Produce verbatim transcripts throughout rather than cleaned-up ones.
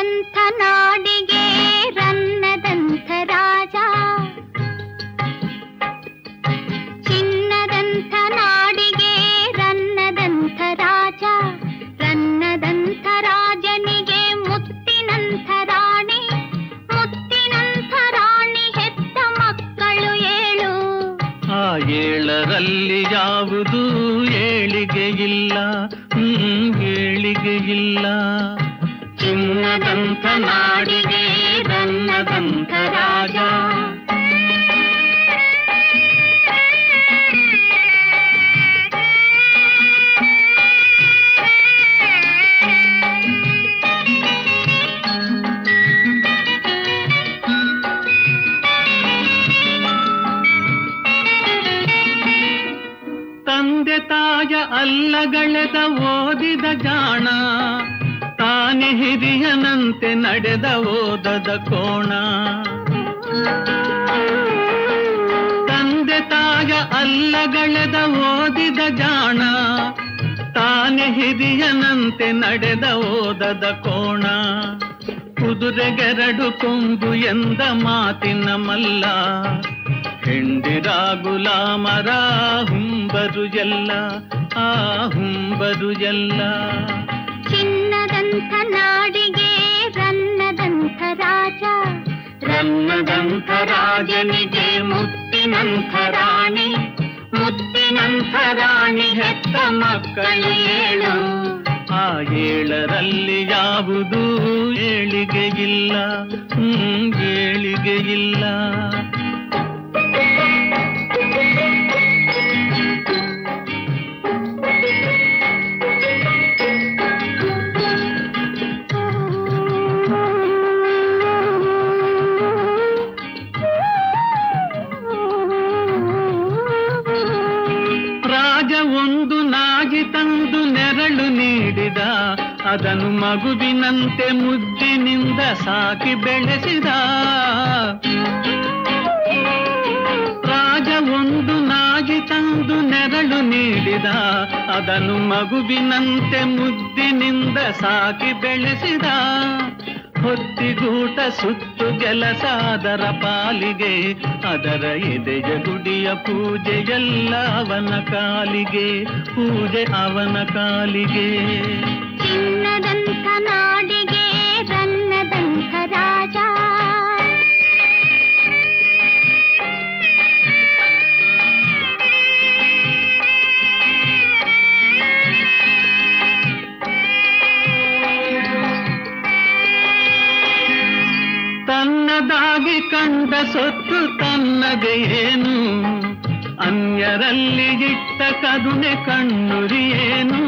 ಚಿನ್ನದಂಥ ನಾಡಿಗೆ ರನ್ನದಂಥ ರಾಜ, ಚಿನ್ನದಂಥ ನಾಡಿಗೆ ರನ್ನದಂಥ ರಾಜ, ರನ್ನದಂಥ ರಾಜನಿಗೆ ಮುತ್ತಿನಂಥ ರಾಣಿ, ಮುತ್ತಿನಂಥ ರಾಣಿ ಹೆತ್ತ ಮಕ್ಕಳು ಏಳು. ಆ ಏಳರಲ್ಲಿ ಯಾವುದು ಏಳಿಗೆ ಇಲ್ಲ, ಹ್ಮ್ ಏಳಿಗೆ ಇಲ್ಲ. ಚಿನ್ನದಂಥ ನಾಡಿಗೆ ರನ್ನದಂಥ ರಾಜ. ತಂದೆ ತಾಯ ಅಲ್ಲಗಳೆದ ಓದಿದ ಜಾಣ, ತಾನೆ ಹಿರಿಯನಂತೆ ನಡೆದ ಓದದ ಕೋಣ. ತಂದೆ ತಾಯ ಅಲ್ಲಗಳೆದ ಓದಿದ ಜಾಣ, ತಾನೆ ಹಿರಿಯನಂತೆ ನಡೆದ ಓದದ ಕೋಣ. ಕುದುರೆಗೆರಡು ಕೊಂಬು ಎಂದ ಮಾತಿನ ಮಲ್ಲ, ಹೆಂಡಿರ ಗುಲಾಮರ ಹುಂಬರು ಎಲ್ಲ, ಆ ಹುಂಬರು ಎಲ್ಲ. ಚಿನ್ನದಂಥ ನಾಡಿಗೆ ರನ್ನದಂಥ ರಾಜ, ರನ್ನದಂಥ ರಾಜನಿಗೆ ಮುತ್ತಿನಂಥ ರಾಣಿ, ಮುತ್ತಿನಂಥ ರಾಣಿ ಹೆತ್ತ ಮಕ್ಕಳು ಏಳು. ಆ ಏಳರಲ್ಲಿ ಯಾವುದು ಏಳಿಗೆ ಇಲ್ಲ, ಹ್ಮ್ ಏಳಿಗೆ ಇಲ್ಲ. ರಾಜ ಒಂದು ನಾಗಿ ತಂದು ನೆರಳು ನೀಡಿದ, ಅದನ್ನು ಮಗುವಿನಂತೆ ಮುದ್ದಿನಿಂದ ಸಾಕಿ ಬೆಳೆಸಿದ. ರಾಜ ಒಂದು ನಾಗಿ ತಂದು ನೆರಳು ನೀಡಿದ, ಅದನ್ನು ಮಗುವಿನಂತೆ ಮುದ್ದಿನಿಂದ ಸಾಕಿ ಬೆಳೆಸಿದ. ಹೊತ್ತಿಗೂಟ ಸುತ್ತು ಕೆಲಸ ಅದರ ಪಾಲಿಗೆ, ಅದರ ಎದೆಯ ಗುಡಿಯ ಪೂಜೆಯೆಲ್ಲ ಅವನ ಕಾಲಿಗೆ, ಪೂಜೆ ಅವನ ಕಾಲಿಗೆ. ಚಿನ್ನದಂಥ ನಾಡಿಗೆ ರನ್ನದಂಥ ರಾಜ, ತನ್ನದಾಗಿ ಕಂಡ ಸೊತ್ತು ತನ್ನದೇ ಏನು, ಅನ್ಯರಲ್ಲಿ ಇಟ್ಟ ಕರುಣೆ ಕಣ್ಣುರಿಯೇನು.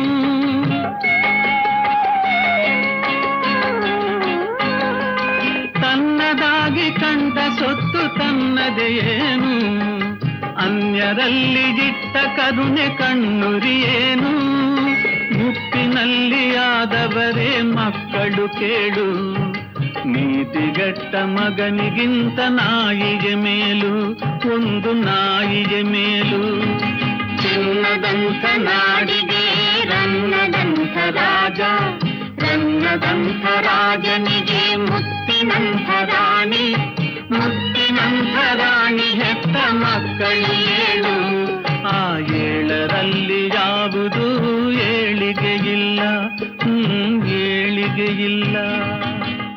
ತನ್ನದಾಗಿ ಕಂಡ ಸೊತ್ತು ತನ್ನದೇ ಏನು, ಅನ್ಯರಲ್ಲಿ ಇಟ್ಟ ಕರುಣೆ ಕಣ್ಣುರಿಯೇನು. ಮುಪ್ಪಿನಲ್ಲಿ ಆದವರೇ ಮಕ್ಕಳು ಕೇಳು, ನೀತಿಗಟ್ಟ ಮಗನಿಗಿಂತ ನಾಯಿಗೆ ಮೇಲು, ಒಂದು ನಾಯಿಗೆ ಮೇಲು. ಚಿನ್ನದಂಥ ನಾಡಿಗೆ ರನ್ನದಂಥ ರಾಜ, ರನ್ನದಂಥ ರಾಜನಿಗೆ ಮುತ್ತಿನಂಥ ರಾಣಿ, ಮುತ್ತಿನಂಥ ರಾಣಿ ಹೆತ್ತ ಮಕ್ಕಳು ಏಳು. ಆ ಏಳರಲ್ಲಿ ಯಾವುದು ಏಳಿಗೆ ಇಲ್ಲ, ಹ್ಮ್ ಏಳಿಗೆ ಇಲ್ಲ.